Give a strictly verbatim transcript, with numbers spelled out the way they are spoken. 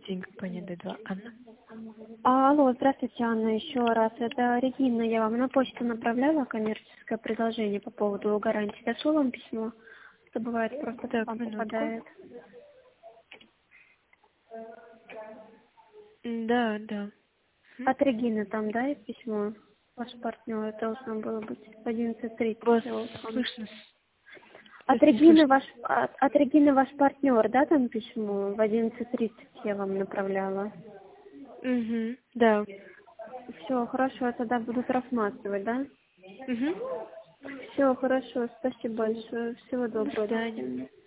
день, компания Д два. Анна? А, алло, здравствуйте, Анна, еще раз. Это Регина, я вам на почту направляла коммерческое предложение по поводу гарантии. Дошло вам письмо? Что бывает, просто Так, вам минутку. попадает. Да, да. От Регины там, да, есть письмо? Ваш партнер должно было быть в одиннадцать Вас тридцать. слышно? От Сейчас не Регины слышно. ваш от, от Регины ваш партнер, да, там письмо? В одиннадцать тридцать я вам направляла. Угу, да. Все, хорошо, я тогда будут рассматривать, да? Угу. Все, хорошо, спасибо большое. Всего До доброго. До свидания. свидания.